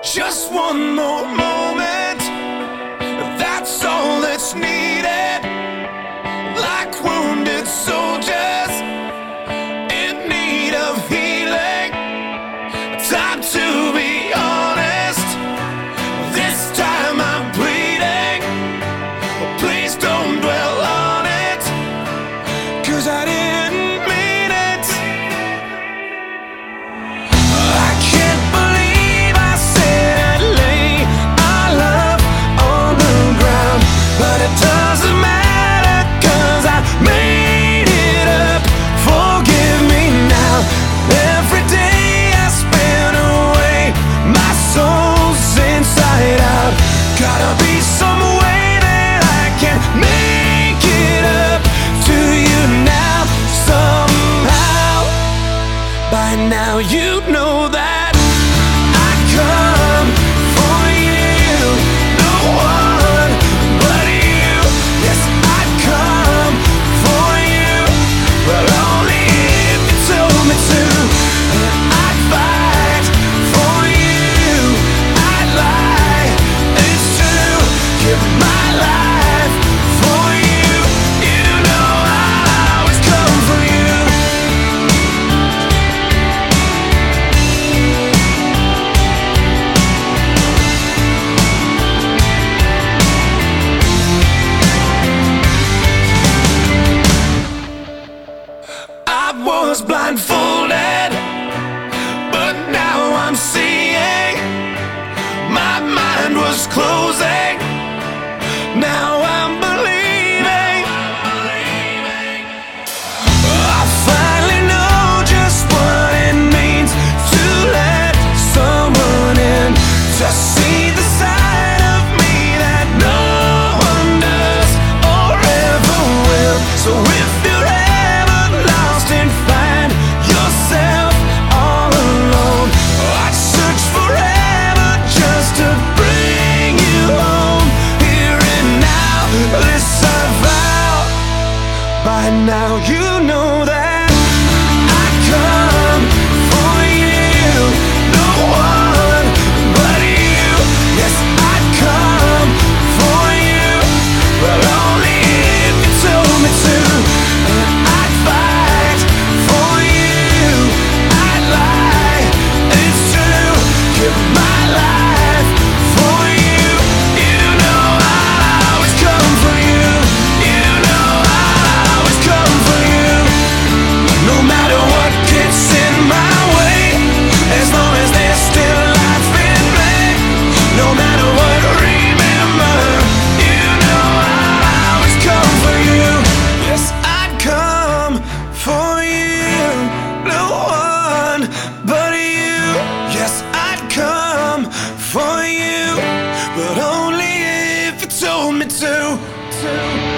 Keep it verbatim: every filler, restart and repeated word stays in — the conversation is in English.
Just one more moment, that's all that's needed. Like wounded soldiers in need of healing. Time to be honest, this time I'm bleeding. Please don't dwell on it, 'cause I didn't mean it. I can't believe I said I'd lay our love on the ground, but it doesn't matter, 'cause I made it up. Forgive me now. Every day I spent away, my soul's inside out. Gotta be some way that I can make it up to you now. Somehow, by now you know that I come for you. No one but you. Yes, I come for you, but only if you told me to. I'd fight for you, I'd lie, it's true. Give my life for you. You know I'll always come for you. I was blindfolded, but now I'm seeing. My mind was closing, now I'm believing. I finally know just what it means to let someone in, to see the side of me that no one does or ever will. So if you're ever lost and find yourself all alone, I'd search forever just to bring you home, here and now. This I vow. By now you know that I come for you. No one but you. Yes, I'd come for you, but only if you told me to. I'd fight for you, I'd lie, it's true. Give my life for you. You know I'll always come for you. You know I'll always come for you. No matter what gets in my way, as long as there's still life in me. No matter what, remember, you know I'll always come for you. Yes, I'd come for you. No one but you. Yes, I'd come for you, but only if you told me to. to.